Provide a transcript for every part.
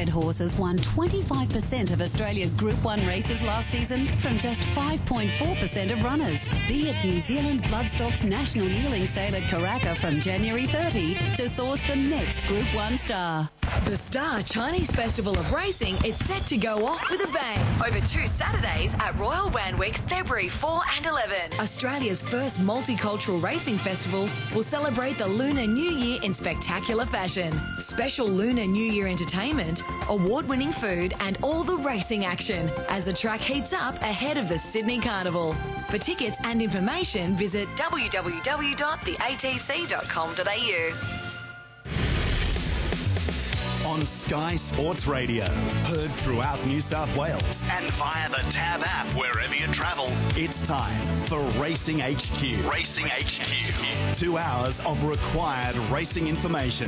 thoroughbred horses won 25% of Australia's Group 1 races last season from just 5.4% of runners. Be at New Zealand Bloodstock's National Yearling Sale at Karaka from January 30 to source the next Group 1 star. The Star Chinese Festival of Racing is set to go off with a bang over 2 Saturdays at Royal Randwick, February 4 and 11. Australia's first multicultural racing festival will celebrate the Lunar New Year in spectacular fashion. Special Lunar New Year entertainment, award-winning food and all the racing action as the track heats up ahead of the Sydney Carnival. For tickets and information, visit www.theatc.com.au. On Sky Sports Radio, heard throughout New South Wales and via the Tab app wherever you travel. It's time for Racing HQ. Racing HQ. 2 hours of required racing information.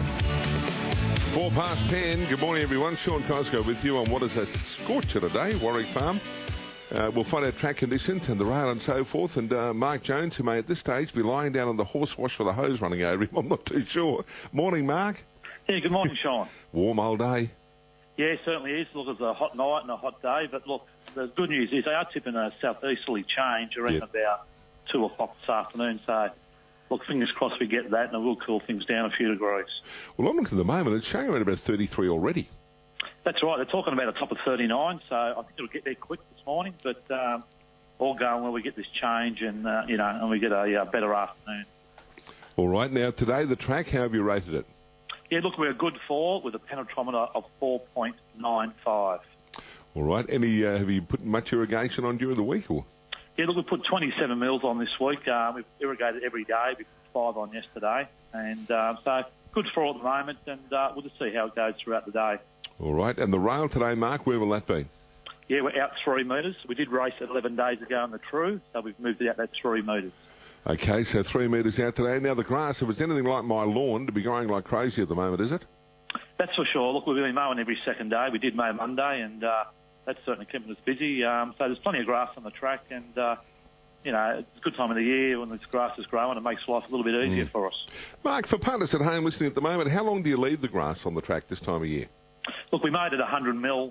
10:04. Good morning, everyone. Sean Cosgrove with you on what is a scorcher today, Warwick Farm. We'll find out track conditions and the rail and so forth. And Mark Jones, who may at this stage be lying down on the horse wash with a hose running over him. I'm not too sure. Morning, Mark. Yeah, good morning, Sean. Warm old day. Yeah, it certainly is. Look, it's a hot night and a hot day, but look, the good news is they are tipping a southeasterly change around about 2 o'clock this afternoon. So, look, fingers crossed we get that, and it will cool things down a few degrees. Well, I'm looking at the moment. It's showing around about 33 already. That's right. They're talking about a top of 39, so I think it'll get there quick this morning. But all going well, we get this change, and and we get a better afternoon. All right. Now today, the track. How have you rated it? Yeah, look, we're a good 4 with a penetrometer of 4.95. All right. Have you put much irrigation on during the week, or? Yeah, look, we put 27 mils on this week. We've irrigated every day. We put 5 on yesterday, and so good 4 at the moment, and we'll just see how it goes throughout the day. All right. And the rail today, Mark, where will that be? Yeah, we're out 3 metres. We did race it 11 days ago in the True, so we've moved it out that 3 metres. Okay, so 3 metres out today. Now, the grass, if it's anything like my lawn, to be going like crazy at the moment, is it? That's for sure. Look, we've been mowing every second day. We did mow Monday, and that's certainly keeping us busy. So there's plenty of grass on the track, and, it's a good time of the year when this grass is growing. It makes life a little bit easier for us. Mark, for punters at home listening at the moment, how long do you leave the grass on the track this time of year? Look, we made it 100 mil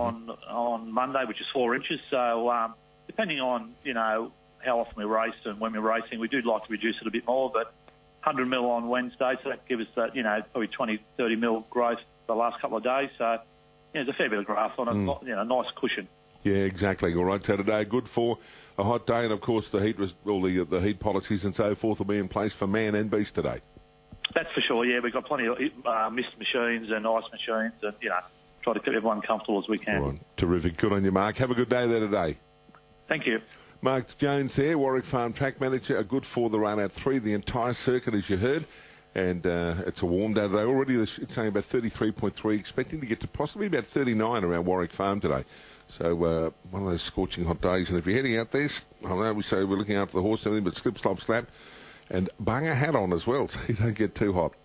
on Monday, which is 4 inches. So depending on, how often we race and when we're racing, we do like to reduce it a bit more, but 100 mil on Wednesday, so that gives us that, probably 20, 30 mil growth the last couple of days. So, there's a fair bit of grass on it, nice cushion. Yeah, exactly. All right, so today, good for a hot day, and of course the heat, all the heat policies and so forth will be in place for man and beast today. That's for sure, yeah. We've got plenty of mist machines and ice machines, and, try to keep everyone comfortable as we can. All right. Terrific. Good on you, Mark. Have a good day there today. Thank you. Mark Jones there, Warwick Farm track manager. A good 4 the run out 3, the entire circuit, as you heard. And it's a warm day today. Already it's saying about 33.3, expecting to get to possibly about 39 around Warwick Farm today. So one of those scorching hot days. And if you're heading out there, I know we say we're looking after the horse and everything, but slip, slop, slap. And bung a hat on as well, so you don't get too hot.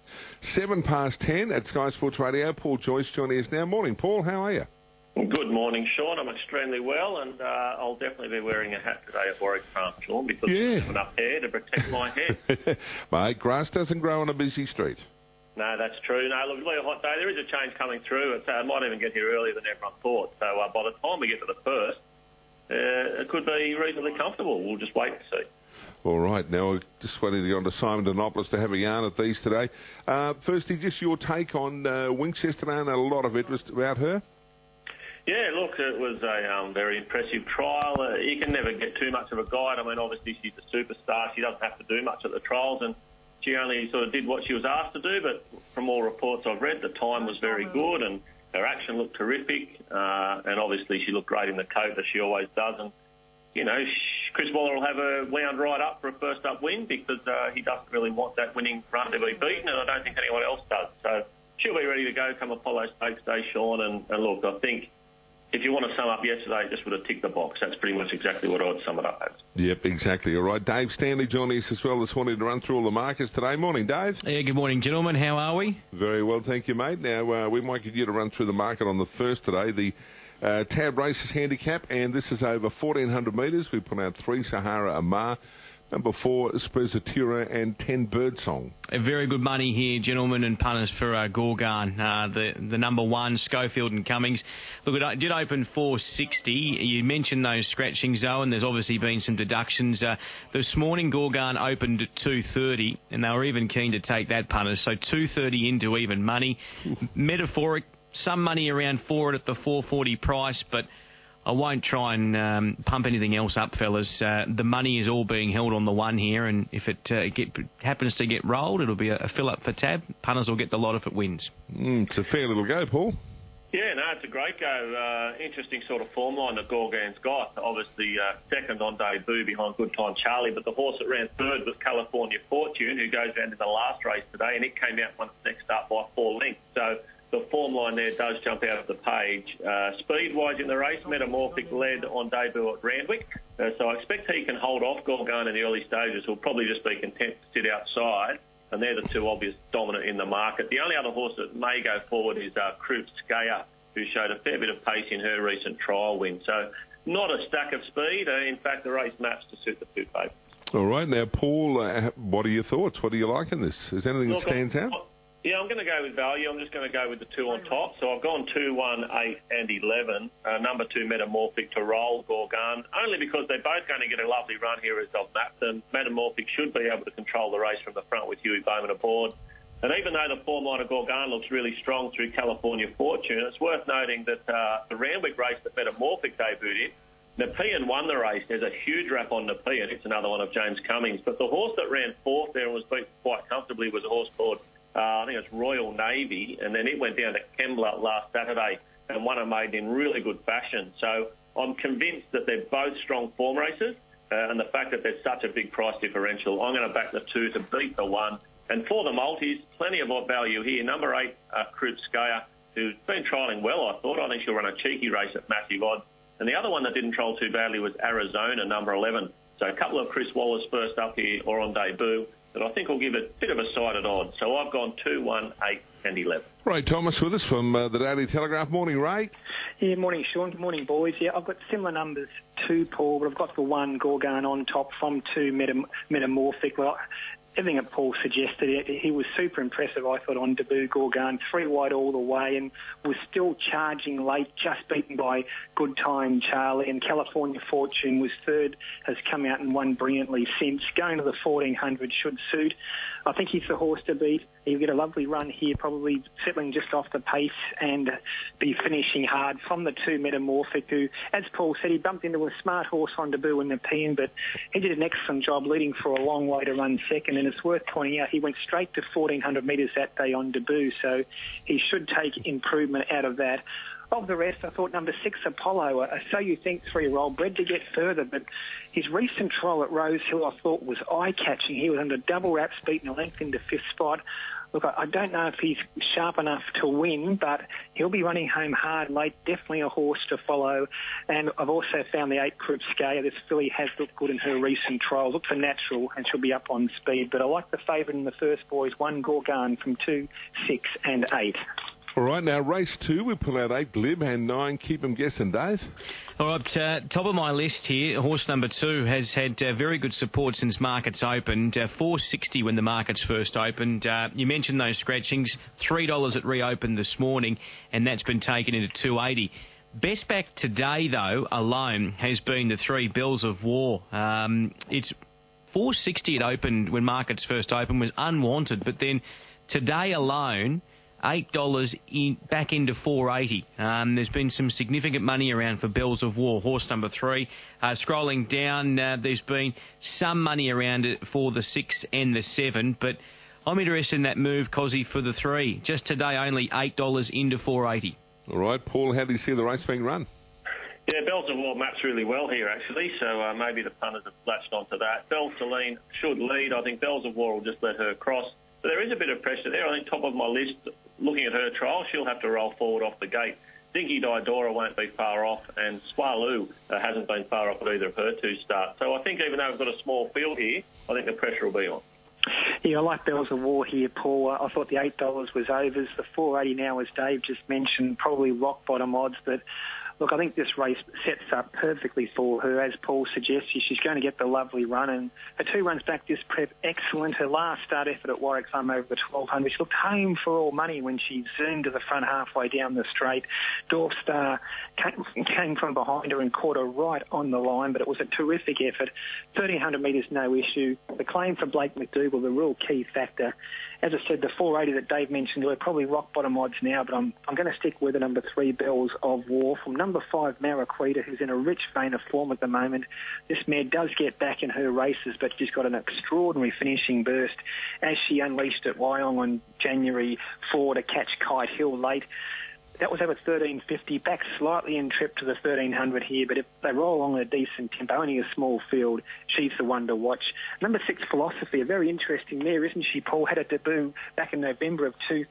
10:07 at Sky Sports Radio. Paul Joyce joining us now. Morning, Paul. How are you? Good morning, Sean. I'm extremely well, and I'll definitely be wearing a hat today at Warwick Farm, Sean, because I have enough hair to protect my head. Mate, grass doesn't grow on a busy street. No, that's true. No, look, it's really a hot day. There is a change coming through. It might even get here earlier than everyone thought. So by the time we get to the first, it could be reasonably comfortable. We'll just wait and see. All right, now we're just waiting to go on to Simon Denopoulos to have a yarn at these today. Firstly, just your take on Winx yesterday, and a lot of interest about her. Yeah, look, it was a very impressive trial. You can never get too much of a guide. I mean, obviously she's a superstar. She doesn't have to do much at the trials, and she only sort of did what she was asked to do. But from all reports I've read, the time was very good, and her action looked terrific. And obviously she looked great in the coat, as she always does. And, Chris Waller will have her wound right up for a first-up win because he doesn't really want that winning front to be beaten, and I don't think anyone else does. So she'll be ready to go come Apollo Stakes Day, Sean. And look, I think if you want to sum up yesterday, it just would have ticked the box. That's pretty much exactly what I would sum it up as. Yep, exactly. All right, Dave Stanley joining us as well this morning to run through all the markets today. Morning, Dave. Yeah, good morning, gentlemen. How are we? Very well, thank you, mate. Now, we might get you to run through the market on the first today. The Tab Races handicap, and this is over 1,400 metres. We put out 3 Sahara Amar, Number 4, Sprezzatura and 10 Birdsong. A very good money here, gentlemen and punters, for Gorgon. The number 1, Schofield and Cummings. Look, it did open 460. You mentioned those scratchings, though, and there's obviously been some deductions. This morning, Gorgon opened at 230, and they were even keen to take that, punters. So 230 into even money. Metaphoric, some money around for it at the 440 price, but I won't try and pump anything else up, fellas. The money is all being held on the 1 here, and if it happens to get rolled, it'll be a fill-up for Tab. Punters will get the lot if it wins. It's a fair little go, Paul. Yeah, no, it's a great go. Interesting sort of form line that Gorgon's got. Obviously, second on debut behind Good Time Charlie, but the horse that ran third was California Fortune, who goes down to the last race today, and it came out once next up by 4 lengths. So the form line there does jump out of the page. Speed-wise in the race, Metamorphic led on debut at Randwick. So I expect he can hold off Gorgon in the early stages. He'll probably just be content to sit outside. And they're the 2 obvious dominant in the market. The only other horse that may go forward is Croup Skaya, who showed a fair bit of pace in her recent trial win. So not a stack of speed. In fact, the race maps to suit the 2 favourites. All right. Now, Paul, what are your thoughts? What do you like in this? Is there anything that stands out? Yeah, I'm going to go with value. I'm just going to go with the 2 on top. So I've gone 2, 1, 8 and 11. Number 2, Metamorphic to roll Gorgon, only because they're both going to get a lovely run here as I've mapped them. Metamorphic should be able to control the race from the front with Huey Bowman aboard. And even though the form line of Gorgon looks really strong through California Fortune, it's worth noting that the Randwick race that Metamorphic debuted in, Nepean won the race. There's a huge rap on Nepean. It's another one of James Cummings. But the horse that ran 4th there and was beaten quite comfortably was a horse called I think it's Royal Navy, and then it went down to Kembla last Saturday and won a maiden in really good fashion. So I'm convinced that they're both strong form races, and the fact that there's such a big price differential, I'm going to back the 2 to beat the 1. And for the multis, plenty of value here. Number 8, Croup Skaya, who's been trialling well, I thought. I think she'll run a cheeky race at massive odds. And the other one that didn't trial too badly was Arizona, number 11. So a couple of Chris Wallace first up here or on debut, that I think will give it a bit of a side at odds. So I've gone 2, 1, 8 and 11. Ray Thomas with us from the Daily Telegraph. Morning, Ray. Yeah, morning, Sean. Good morning, boys. Yeah, I've got similar numbers to Paul, but I've got the 1 Gorgon on top from 2 Metamorphic. Well, everything that Paul suggested, he was super impressive, I thought, on debut. Gorgon 3 wide all the way and was still charging late, just beaten by Good Time Charlie, and California Fortune was 3rd, has come out and won brilliantly since. Going to the 1400 should suit. I think he's the horse to beat. He'll get a lovely run here, probably settling just off the pace and be finishing hard from the 2 Metamorphic, who, as Paul said, he bumped into a smart horse on debut in Nepean, but he did an excellent job leading for a long way to run second, and it's worth pointing out he went straight to 1400 metres that day on debut, so he should take improvement out of that. Of the rest, I thought number 6, Apollo, So You Think 3-year-old, bred to get further, but his recent trial at Rosehill I thought was eye-catching. He was under double wraps, beaten a length into 5th spot. Look, I don't know if he's sharp enough to win, but he'll be running home hard late. Definitely a horse to follow. And I've also found the 8 Croup Skaya. This filly has looked good in her recent trial. Looks a natural and she'll be up on speed. But I like the favourite in the first, boys. 1 Gorgon from 2, 6 and 8. All right, now race 2, we pull out 8 Glib and 9 Keep 'em Guessing, Dave. All right, top of my list here, horse number 2 has had very good support since markets opened. 4.60 when the markets first opened. You mentioned those scratchings. $3 at reopened this morning, and that's been taken into $2.80. Best back today, though, alone, has been the 3 Bells of War. It's $4.60 it opened when markets first opened, was unwanted, but then today alone, $8 back into $4.80. There's been some significant money around for Bells of War, horse number 3. Scrolling down, there's been some money around it for the 6 and the 7, but I'm interested in that move, Cozzy, for the 3. Just today, only $8 into $4.80. All right, Paul, how do you see the race being run? Yeah, Bells of War maps really well here, actually, so maybe the punters have latched onto that. Belle Celine should lead. I think Bells of War will just let her cross. But there is a bit of pressure there. I think top of my list, looking at her trial, she'll have to roll forward off the gate. Dinky Didora won't be far off, and Swaloo hasn't been far off at either of her 2 starts. So I think even though we've got a small field here, I think the pressure will be on. Yeah, I like Bells of War here, Paul. I thought the $8 was overs. The $4.80 now, as Dave just mentioned, probably rock bottom odds, but Look, I think this race sets up perfectly for her. As Paul suggests, she's going to get the lovely run. And her 2 runs back this prep, excellent. Her last start effort at Warwick Farm over the 1200, she looked home for all money when she zoomed to the front halfway down the straight. Dorf Star came from behind her and caught her right on the line, but it was a terrific effort. 1,300 metres, no issue. The claim for Blake McDougall, the real key factor. As I said, the 480 that Dave mentioned, we're probably rock bottom odds now, but I'm going to stick with the number 3, Bells of War, from number 5, Maraquita, who's in a rich vein of form at the moment. This mare does get back in her races, but she's got an extraordinary finishing burst as she unleashed at Wyong on January 4 to catch Kite Hill late. That was over 1350, back slightly in trip to the 1300 here, but if they roll along at a decent tempo, only a small field, she's the one to watch. Number 6, Philosophy, a very interesting mare, isn't she, Paul? Had a debut back in November of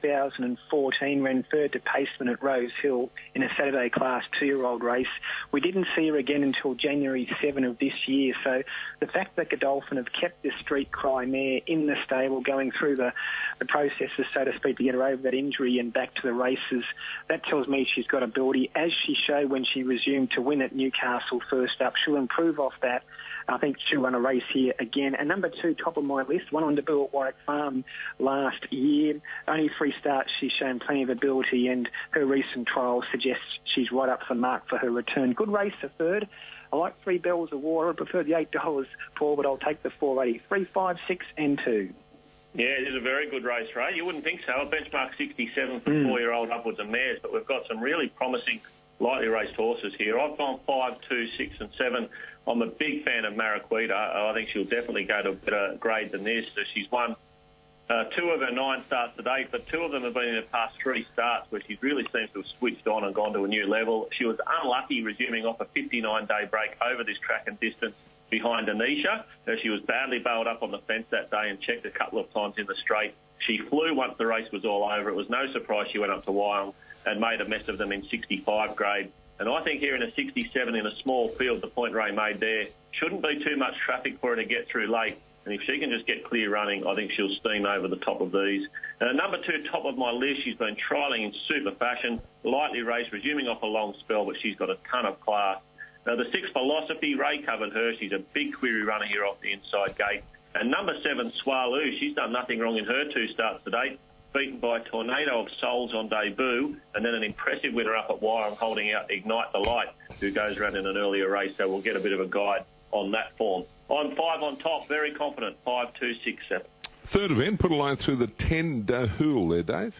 2014, ran third to Paceman at Rose Hill in a Saturday Class 2-year-old race. We didn't see her again until January 7 of this year, so the fact that Godolphin have kept this Street Cry mare in the stable, going through the processes, so to speak, to get her over that injury and back to the races, that tells me she's got ability, as she showed when she resumed to win at Newcastle first up. She'll improve off that. I think she'll run a race here again. And number 2, top of my list, one on debut at Warwick Farm last year. Only 3 starts, she's shown plenty of ability, and her recent trial suggests she's right up the mark for her return. Good race, a third. I like 3, Bells of War. I prefer the $8, Paul, but I'll take the 480. 3, 5, 6 and 2. Yeah, it is a very good race, Ray. You wouldn't think so. A benchmark 67 for 4-year-old upwards of mares, but we've got some really promising lightly raced horses here. I've gone 5, 2, 6 and 7. I'm a big fan of Maraquita. I think she'll definitely go to a better grade than this. She's won 2 of her 9 starts to date, but 2 of them have been in the past 3 starts where she really seems to have switched on and gone to a new level. She was unlucky resuming off a 59-day break over this track and distance behind Anisha. She was badly bailed up on the fence that day and checked a couple of times in the straight. She flew once the race was all over. It was no surprise she went up to Wyong and made a mess of them in 65 grade. And I think here in a 67 in a small field, the point Ray made there, shouldn't be too much traffic for her to get through late. And if she can just get clear running, I think she'll steam over the top of these. And number 2, top of my list, she's been trialling in super fashion, lightly raced, resuming off a long spell, but she's got a ton of class. Now, the 6, Philosophy, Ray covered her. She's a big query runner here off the inside gate. And number 7, Swaloo, she's done nothing wrong in her 2 starts to date, beaten by Tornado of Souls on debut, and then an impressive winner up at Wyong holding out Ignite the Light, who goes around in an earlier race, so we'll get a bit of a guide on that form. I'm 5 on top, very confident, 5, 2, 6, 7. Third event, put a line through the 10 Dahul there, Dave.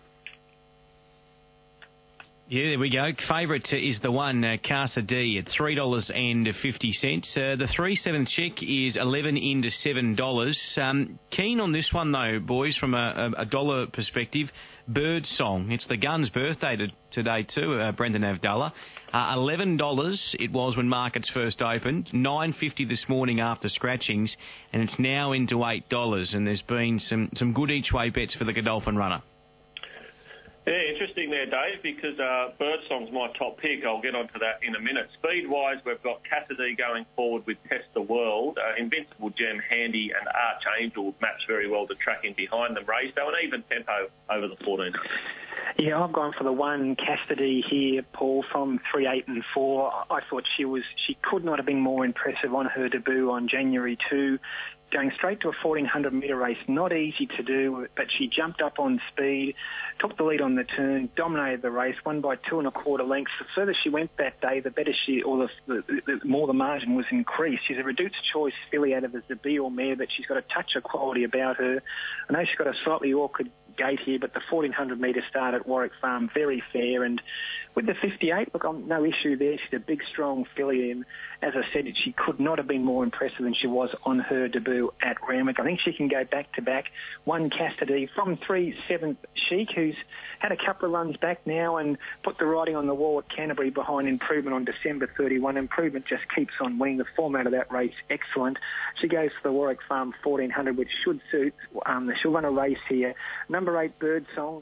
Yeah, there we go. Favourite is the one, Casa D, at $3.50. The 3/7 check is 11 into $7. Keen on this one, though, boys, from a dollar perspective. Bird Song. It's the gun's birthday today, too, Brendan Avdulla. $11 it was when markets first opened, $9.50 this morning after scratchings, and it's now into $8. And there's been some good each-way bets for the Godolphin runner. Yeah, interesting there, Dave, because Birdsong's my top pick. I'll get onto that in a minute. Speed-wise, we've got Cassidy going forward with Test the World. Invincible Gem, Handy and Archangel match very well to track in behind them. Ray, so an even tempo over the 1400. Yeah, I've gone for the one, Cassidy here, Paul, from 3, 8 and 4. I thought she could not have been more impressive on her debut on January 2. Going straight to a 1,400-metre race, not easy to do, but she jumped up on speed, took the lead on the turn, dominated the race, won by 2 1/4 lengths. The further she went that day, the better the more the margin was increased. She's a reduced choice filly out of the Zabeel mare, but she's got a touch of quality about her. I know she's got a slightly awkward gate here, but the 1,400-metre start at Warwick Farm, very fair. And with the 58, look, no issue there. She's a big, strong filly, and as I said, she could not have been more impressive than she was on her debut at Randwick. I think she can go back-to-back. One, Cassidy, from 3, 7th, Chic, who's had a couple of runs back now and put the writing on the wall at Canterbury behind Improvement on December 31. Improvement just keeps on winning. The format of that race, excellent. She goes for the Warwick Farm 1,400, which should suit. She'll run a race here. Number number 8, Birdsong.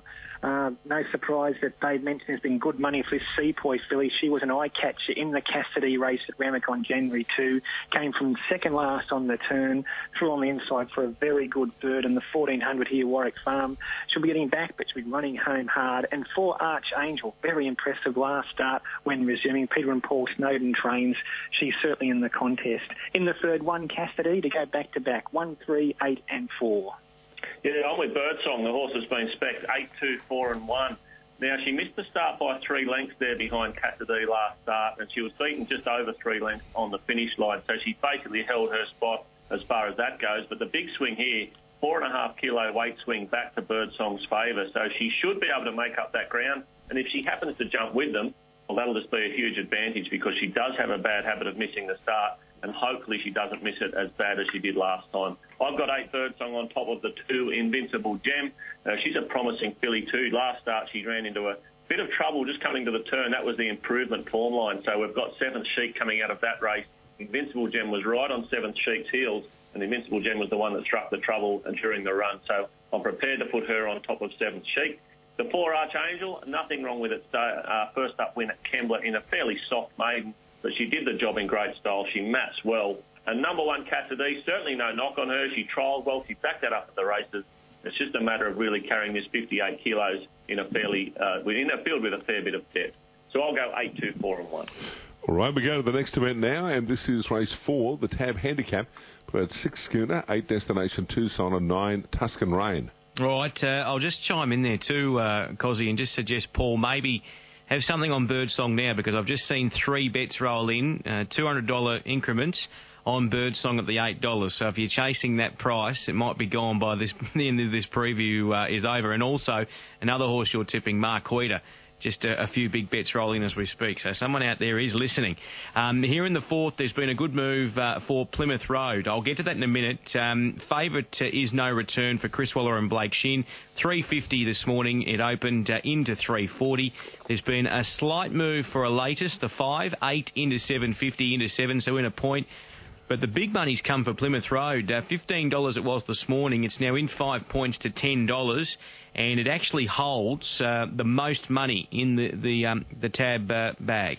No surprise that Dave mentioned there's been good money for this Sepoy filly. She was an eye-catcher in the Cassidy race at Ramac on January 2. Came from second last on the turn, threw on the inside for a very good bird. And the 1400 here, Warwick Farm, she'll be getting back, but she'll be running home hard. And 4, Archangel, very impressive last start when resuming. Peter and Paul Snowden trains. She's certainly in the contest. In the third, 1, Cassidy, to go back-to-back, 1, 3, 8 and 4. Yeah, I'm with Birdsong. The horse has been spec'd 8, 2, 4 and 1. Now, she missed the start by 3 lengths there behind Cassidy last start, and she was beaten just over 3 lengths on the finish line. So she basically held her spot as far as that goes. But the big swing here, 4.5 kilo weight swing back to Birdsong's favour. So she should be able to make up that ground. And if she happens to jump with them, well, that'll just be a huge advantage because she does have a bad habit of missing the start, and hopefully she doesn't miss it as bad as she did last time. I've got 8, Birdsong on top of the 2, Invincible Gem. She's a promising filly too. Last start she ran into a bit of trouble just coming to the turn. That was the improvement form line. So we've got 7th Sheik coming out of that race. Invincible Gem was right on 7th Sheik's heels, and Invincible Gem was the one that struck the trouble during the run. So I'm prepared to put her on top of 7th Sheik. The 4, Archangel, nothing wrong with its first up win at Kembla in a fairly soft maiden, but she did the job in great style. She maps well. And number 1, Cassidy, certainly no knock on her. She trialled well. She backed that up at the races. It's just a matter of really carrying this 58 kilos in a fairly in a field with a fair bit of depth. So I'll go 8, 2, 4 and 1. All right, we go to the next event now, and this is race 4, the Tab Handicap. We've got 6 Schooner, 8 Destination Tucson, and 9 Tuscan Rain. Right, I'll just chime in there too, Cozzy, and just suggest, Paul, maybe have something on Birdsong now, because I've just seen 3 bets roll in, $200 increments on Birdsong at the $8. So if you're chasing that price, it might be gone by the end of this preview is over. And also, another horse you're tipping, Marquita. Just a few big bets rolling as we speak. So someone out there is listening. Here in the 4th, there's been a good move for Plymouth Road. I'll get to that in a minute. Favourite is No Return for Chris Waller and Blake Shin. $3.50 this morning. It opened into $3.40. There's been a slight move for a latest, the 5, 8 into $7.50 into 7, so in a point. But the big money's come for Plymouth Road. $15 it was this morning. It's now in 5 points to $10, and it actually holds the most money in the tab bag.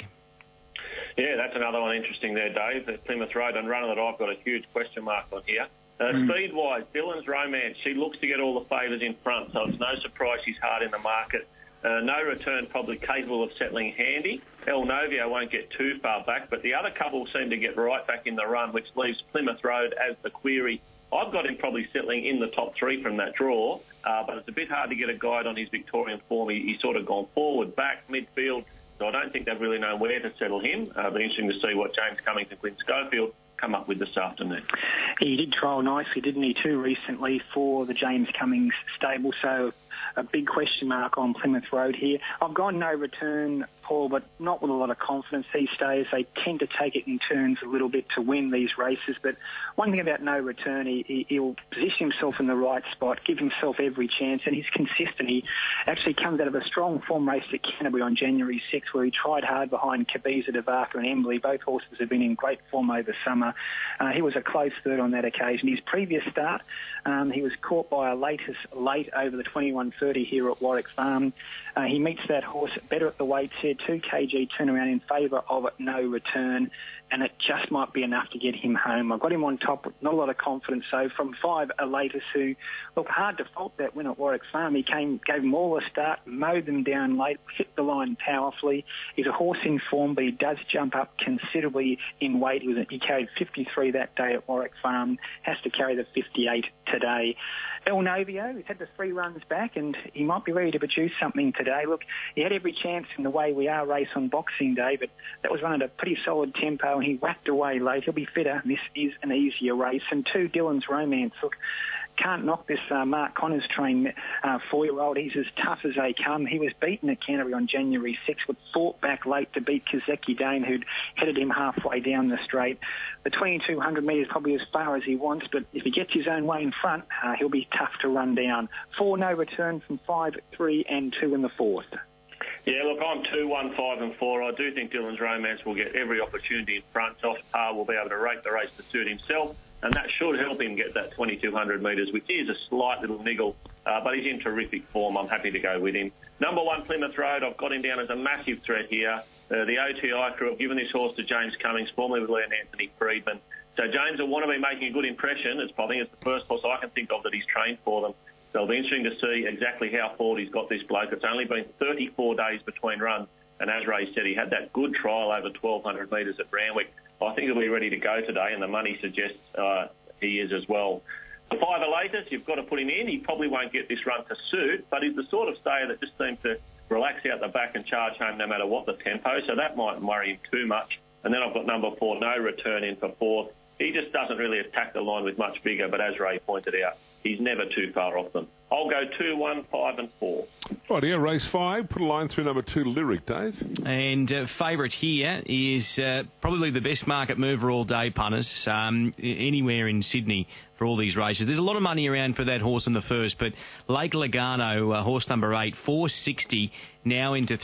Yeah, that's another one interesting there, Dave. The Plymouth Road and runner that I've got a huge question mark on here. Speed-wise, Dylan's Romance, she looks to get all the favours in front, so it's no surprise she's hard in the market. No Return probably capable of settling handy. El Novio won't get too far back, but the other couple seem to get right back in the run, which leaves Plymouth Road as the query. I've got him probably settling in the top 3 from that draw, but it's a bit hard to get a guide on his Victorian form. He's sort of gone forward, back, midfield, so I don't think they've really known where to settle him. It'll be interesting to see what James Cummings and Quinn Schofield come up with this afternoon. He did trial nicely, didn't he, too, recently for the James Cummings stable, so a big question mark on Plymouth Road here. I've gone No Return, Paul, but not with a lot of confidence these days. They tend to take it in turns a little bit to win these races, but one thing about No Return, he'll position himself in the right spot, give himself every chance, and he's consistent. He actually comes out of a strong form race at Canterbury on January 6, where he tried hard behind Kabiza, Devaka and Embley. Both horses have been in great form over summer. He was a close third on that occasion. His previous start, he was caught by a late over the 21.30 here at Warwick Farm. He meets that horse better at the weights here, 2 kg turnaround in favour of No Return, and it just might be enough to get him home. I've got him on top, not a lot of confidence. So from 5, Elatus, who, look, hard to fault that win at Warwick Farm. He gave them all a start, mowed them down late, hit the line powerfully. He's a horse in form, but he does jump up considerably in weight. He carried 53 that day at Warwick Farm, has to carry the 58 today. El Novio, he's had the 3 runs back, and he might be ready to produce something today. Look, he had every chance in the Way We Are race on Boxing Day, but that was run at a pretty solid tempo, and he whacked away late. He'll be fitter. This is an easier race. And 2, Dylan's Romance. Look, can't knock this Mark Connors trained 4-year-old. He's as tough as they come. He was beaten at Canterbury on January 6th, but fought back late to beat Kazeki Dane, who'd headed him halfway down the straight. The 2,200 metres probably as far as he wants, but if he gets his own way in front, he'll be tough to run down. 4, No Return from 5, 3 and 2 in the 4th. Yeah, look, I'm 2, 1, 5 and 4. I do think Dylan's Romance will get every opportunity in front. Josh Parr will be able to rate the race to suit himself, and that should help him get that 2,200 metres, which is a slight little niggle but he's in terrific form. I'm happy to go with him. Number 1, Plymouth Road, I've got him down as a massive threat here. The OTI crew have given this horse to James Cummings, formerly with Leon Anthony Friedman. So James will want to be making a good impression. I think it's the first horse I can think of that he's trained for them. So it'll be interesting to see exactly how forward he's got this bloke. It's only been 34 days between runs, and as Ray said, he had that good trial over 1,200 metres at Randwick. I think he'll be ready to go today, and the money suggests he is as well. The 5 Elatus, you've got to put him in. He probably won't get this run to suit, but he's the sort of stayer that just seems to relax out the back and charge home no matter what the tempo, so that mightn't worry him too much. And then I've got number 4, No Return, in for 4th. He just doesn't really attack the line with much vigour, but as Ray pointed out, he's never too far off them. I'll go 2, 1, 5 and 4. Right here, race 5. Put a line through number 2, Lyric, Dave. And favourite here is probably the best market mover all day, punters, anywhere in Sydney for all these races. There's a lot of money around for that horse in the first, but Lake Logano, horse number 8, $4.60, now into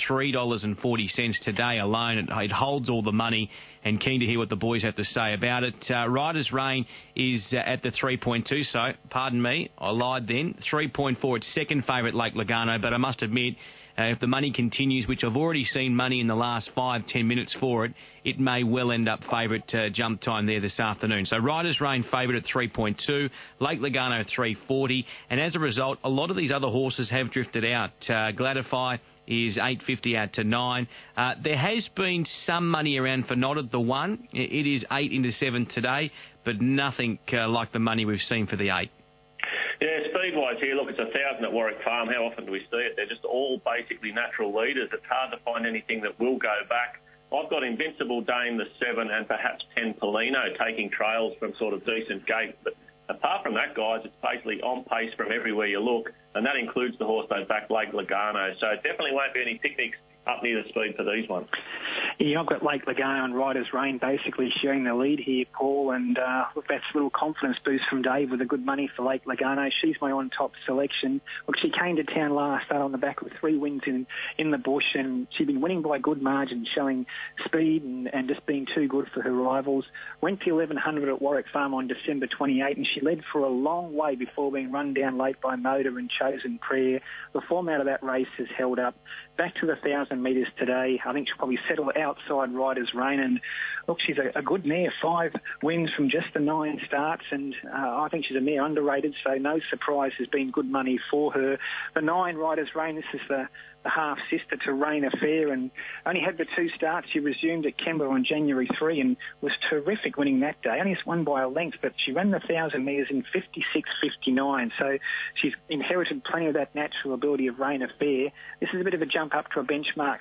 $3.40 today alone. It holds all the money, and keen to hear what the boys have to say about it. Rider's Reign is at the 3.2, so, pardon me, I lied then. 3.4, it's second favourite Lake Logano, but I must admit, if the money continues, which I've already seen money in the last 5-10 minutes for it, it may well end up favourite jump time there this afternoon. So Rider's Reign favourite at 3.2, Lake Logano 3.40, and as a result, a lot of these other horses have drifted out. Gladify is 8.50 out to 9. There has been some money around for Not at the 1. It is 8 into 7 today, but nothing like the money we've seen for the 8. Yeah, speed-wise here, look, it's 1,000 at Warwick Farm. How often do we see it? They're just all basically natural leaders. It's hard to find anything that will go back. I've got Invincible Dame, the 7, and perhaps 10 Polino taking trails from sort of decent gate. But apart from that, guys, it's basically on pace from everywhere you look, and that includes the horse they back, Lake Logano. So it definitely won't be any picnics up near the speed for these ones. Yeah, I've got Lake Logano and Rider's Reign basically sharing the lead here, Paul, and look, that's a little confidence boost from Dave with the good money for Lake Logano. She's my on-top selection. Look, she came to town last start on the back of 3 wins in the bush, and she'd been winning by good margin, showing speed and just being too good for her rivals. Went to 1,100 at Warwick Farm on December 28, and she led for a long way before being run down late by Motor and Chosen Prayer. The form out of that race has held up. Back to the 1,000 metres today. I think she'll probably settle outside Rider's Reign. And look, she's a good mare. 5 wins from just the 9 starts. And I think she's a mare underrated, so no surprise has been good money for her. The 9, Rider's Reign, this is the half-sister to Rain Affair, and only had the 2 starts. She resumed at Kembla on January 3 and was terrific winning that day. Only won by a length, but she ran the 1,000 metres in 56.59, so she's inherited plenty of that natural ability of Rain Affair. This is a bit of a jump up to a benchmark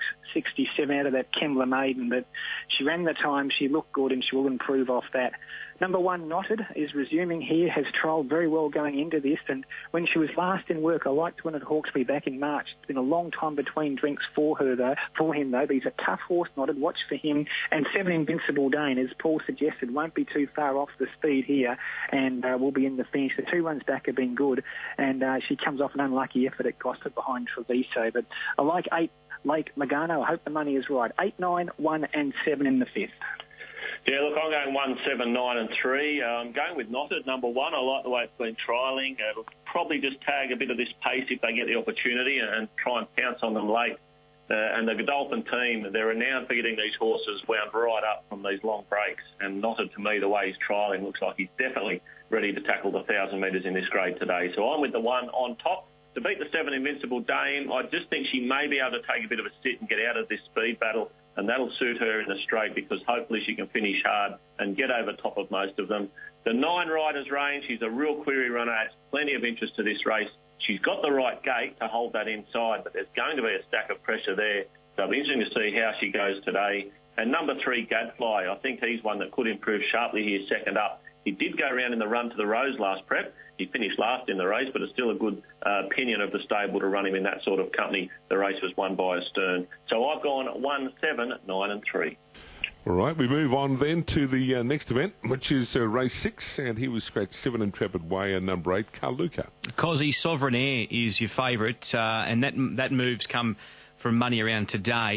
67 out of that Kembla maiden, but she ran the time, she looked good, and she will improve off that. Number 1, Knotted, is resuming here, has trialled very well going into this, and when she was last in work, I liked to win at Hawkesbury back in March. It's been a long time between drinks for him though, but he's a tough horse, Knotted. Watch for him. And 7, Invincible Dane, as Paul suggested, won't be too far off the speed here, and will be in the finish. The 2 runs back have been good, and she comes off an unlucky effort at Gossip behind Treviso, but I like 8, Lake Logano. I hope the money is right. 8, 9, 1 and 7 in the 5th. Yeah, look, I'm going 1, 7, 9 and 3. I'm going with Knotted, number 1. I like the way it's been trialling. It'll probably just tag a bit of this pace if they get the opportunity and try and pounce on them late. And the Godolphin team, they're renowned for getting these horses wound right up from these long breaks. And Knotted, to me, the way he's trialling, looks like he's definitely ready to tackle the 1,000 metres in this grade today. So I'm with the 1 on top. To beat the 7, Invincible Dame, I just think she may be able to take a bit of a sit and get out of this speed battle, and that'll suit her in the straight because hopefully she can finish hard and get over top of most of them. The 9, Rider's Reign, she's a real query runner, adds plenty of interest to this race. She's got the right gait to hold that inside, but there's going to be a stack of pressure there. So it'll be interesting to see how she goes today. And number 3, Gadfly, I think he's one that could improve sharply here second up. He did go around in the run to the Rose last prep. He finished last in the race, but it's still a good opinion of the stable to run him in that sort of company. The race was won by Astern. So I've gone 1, 7, 9 and 3. All right, we move on then to the next event, which is race 6, and he was scratched 7, Intrepid Way, and number 8, Carluca. Cosy Sovereign Air is your favourite, and that move's come from money around today.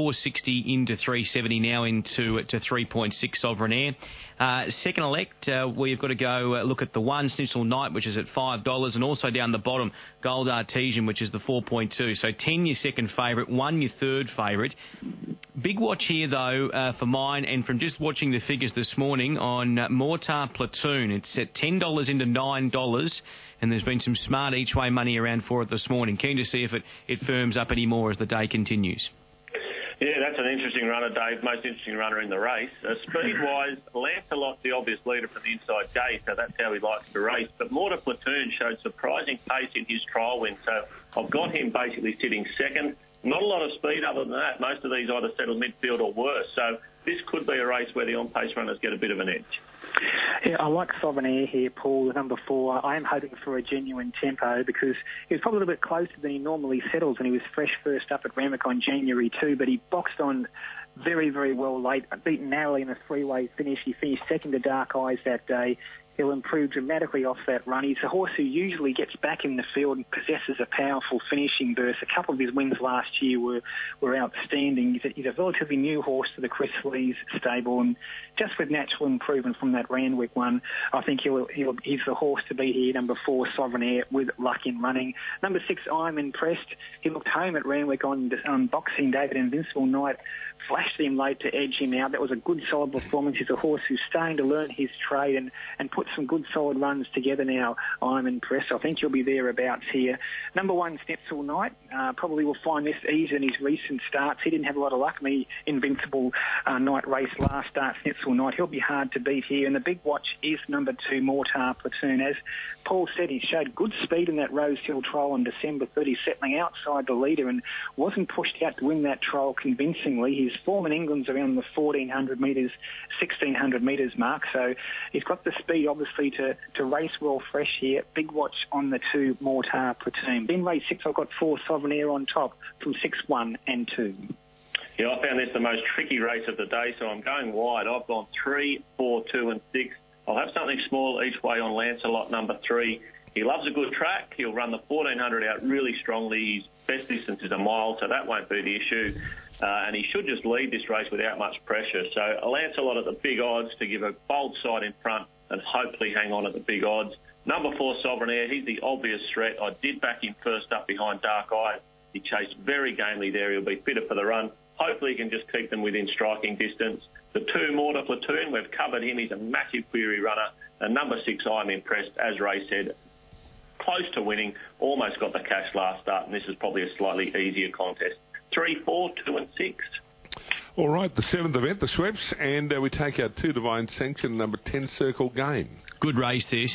460 into 370 now into 3.6 Sovereign Air. Second elect, we've got to go look at the 1 Snitzel Knight, which is at $5, and also down the bottom, Gold Artesian, which is the 4.2. So 10 your second favourite, 1 your third favourite. Big watch here, though, for mine, and from just watching the figures this morning on Mortar Platoon. It's at $10 into $9, and there's been some smart each-way money around for it this morning. Keen to see if it firms up any more as the day continues. Yeah, that's an interesting runner, Dave. Most interesting runner in the race. Speed-wise, Lancelot's the obvious leader from the inside gate, so that's how he likes to race. But Mortar Platoon showed surprising pace in his trial win, so I've got him basically sitting second. Not a lot of speed other than that. Most of these either settle midfield or worse. So this could be a race where the on-pace runners get a bit of an edge. Yeah, I like Sovereign Air here, Paul, the number 4. I am hoping for a genuine tempo because he was probably a little bit closer than he normally settles when he was fresh first up at Randwick on January 2, but he boxed on very, very well late, beaten narrowly in a three-way finish. He finished second to Dark Eyes that day. He'll improve dramatically off that run. He's a horse who usually gets back in the field and possesses a powerful finishing burst. A couple of his wins last year were outstanding. He's a relatively new horse to the Chris Lees stable, and just with natural improvement from that Randwick one, I think he's the horse to be here, number 4, Sovereign Air, with luck in running. Number 6, I'm Impressed. He looked home at Randwick on Boxing Day, but Invincible Knight flashed him late to edge him out. That was a good, solid performance. He's a horse who's starting to learn his trade and put some good, solid runs together now. I'm Impressed. I think he'll be thereabouts here. Number 1, Snitzel Knight. Probably will find this easier in his recent starts. He didn't have a lot of luck in the Invincible Knight race last start, Snitzel Knight. He'll be hard to beat here. And the big watch is number 2, Mortar Platoon. As Paul said, he showed good speed in that Rosehill trial on December 30, settling outside the leader and wasn't pushed out to win that trial convincingly. His form in England's around the 1,400 metres, 1,600 metres mark, so he's got the speed, obviously, to race well fresh here. Big watch on the 2, Mortar Platoon. In race 6, I've got 4, Sovereign Air on top from 6, 1 and 2. Yeah, I found this the most tricky race of the day, so I'm going wide. I've gone 3, 4, 2 and 6. I'll have something small each way on Lancelot, number 3. He loves a good track. He'll run the 1,400 out really strongly. His best distance is a mile, so that won't be the issue. And he should just lead this race without much pressure. So a Lancelot at the big odds to give a bold side in front and hopefully hang on at the big odds. Number 4, Sovereign Air, he's the obvious threat. I did back him first up behind Dark Eye. He chased very gamely there. He'll be fitter for the run. Hopefully he can just keep them within striking distance. The 2, Mortar Platoon, we've covered him. He's a massive query runner. And number 6, I'm Impressed, as Ray said, close to winning, almost got the cash last start, and this is probably a slightly easier contest. 3, 4, 2 and 6. All right, the 7th event, the Schweppes, and we take our 2 Divine Sanction, number 10, Circle Game. Good race this.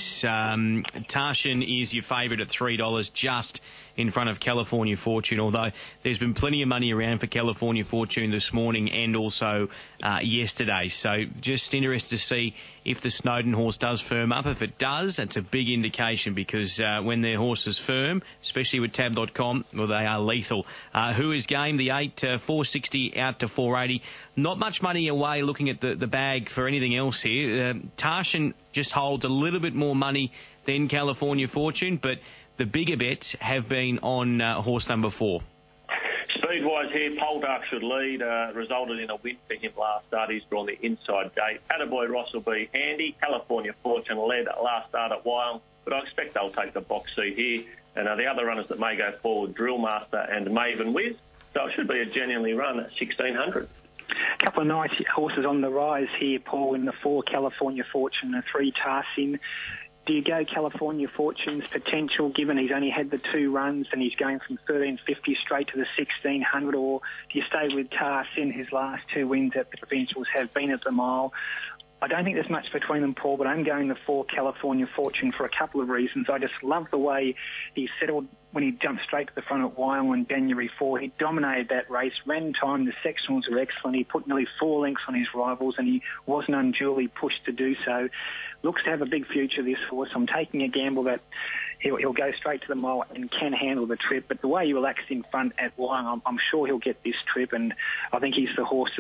Tarshan is your favourite at $3, just in front of California Fortune, although there's been plenty of money around for California Fortune this morning and also yesterday. So just interested to see if the Snowden horse does firm up. If it does, that's a big indication because when their horses firm, especially with Tab.com, well, they are lethal. Who is game? The 8, 460 out to 480. Not much money away looking at the bag for anything else here. Tarshan just holds a little bit more money than California Fortune, but the bigger bets have been on horse number 4. Speed-wise here, Poldark should lead. Resulted in a win for him last start. He's drawn the inside gate. Attaboy Ross will be handy. California Fortune led last start at Wyong, but I expect they'll take the box seat here. And the other runners that may go forward, Drillmaster and Maven Wiz. So it should be a genuinely run at 1,600. A couple of nice horses on the rise here, Paul, in the 4, California Fortune, and 3, Tarsin. Do you go California Fortune's potential, given he's only had the 2 runs and he's going from 1,350 straight to the 1,600, or do you stay with Tarsin? His last 2 wins at the provincials have been at the mile. I don't think there's much between them, Paul, but I'm going the 4, California Fortune, for a couple of reasons. I just love the way he settled when he jumped straight to the front at Wyong on January 4. He dominated that race, ran time, the sectionals were excellent. He put nearly 4 lengths on his rivals and he wasn't unduly pushed to do so. Looks to have a big future, this horse. I'm taking a gamble that he'll go straight to the mile and can handle the trip. But the way he relaxed in front at Wyong, I'm sure he'll get this trip, and I think he's the horse